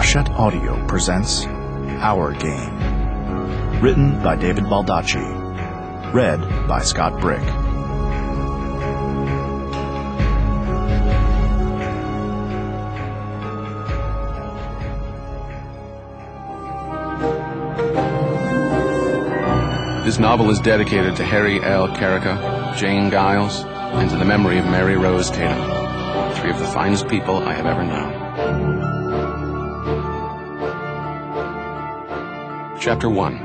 Hachette Audio presents Our Game. Written by David Baldacci. Read by Scott Brick. This novel is dedicated to Harry L. Carrica, Jane Giles, and to the memory of Mary Rose Tatum, three of the finest people I have ever known. Chapter 1.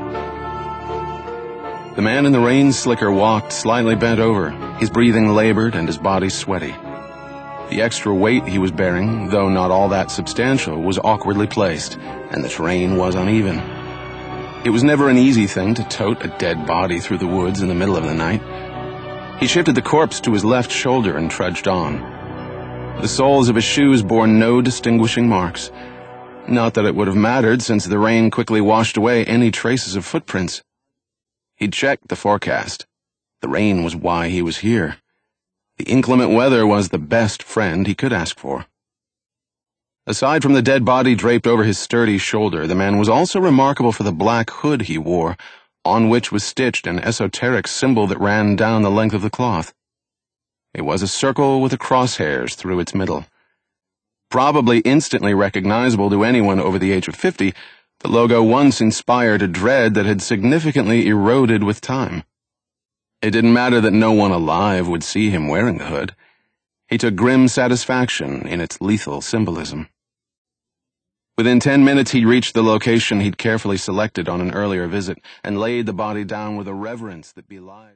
The man in the rain slicker walked slightly bent over, his breathing labored and his body sweaty. The extra weight he was bearing, though not all that substantial, was awkwardly placed, and the terrain was uneven. It was never an easy thing to tote a dead body through the woods in the middle of the night. He shifted the corpse to his left shoulder and trudged on. The soles of his shoes bore no distinguishing marks. Not that it would have mattered, since the rain quickly washed away any traces of footprints. He'd checked the forecast. The rain was why he was here. The inclement weather was the best friend he could ask for. Aside from the dead body draped over his sturdy shoulder, the man was also remarkable for the black hood he wore, on which was stitched an esoteric symbol that ran down the length of the cloth. It was a circle with the crosshairs through its middle. Probably instantly recognizable to anyone over the age of 50, the logo once inspired a dread that had significantly eroded with time. It didn't matter that no one alive would see him wearing the hood. He took grim satisfaction in its lethal symbolism. Within 10 minutes he'd reached the location he'd carefully selected on an earlier visit and laid the body down with a reverence that belied